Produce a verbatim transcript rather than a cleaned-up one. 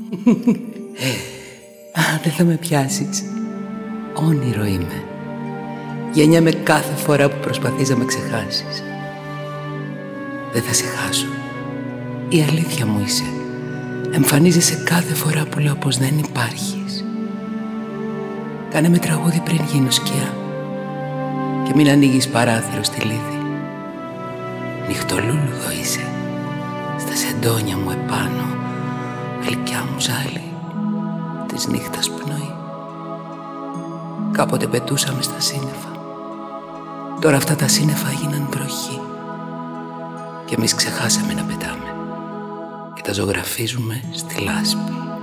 Δεν θα με πιάσεις. Όνειρο είμαι. Γεννιέμαι κάθε φορά που προσπαθείς να με ξεχάσεις. Δεν θα σε χάσω. Η αλήθεια μου είσαι. Εμφανίζεσαι κάθε φορά που λέω πως δεν υπάρχεις. Κάνε με τραγούδι πριν γίνω σκιά και μην ανοίγεις παράθυρο στη λίδη. Νυχτολούλουδο είσαι. Στα σεντόνια μου επάνω, γλυκιά μου ζάλη, της νύχτας πνοή. Κάποτε πετούσαμε στα σύννεφα. Τώρα αυτά τα σύννεφα έγιναν βροχή και εμείς ξεχάσαμε να πετάμε και τα ζωγραφίζουμε στη λάσπη.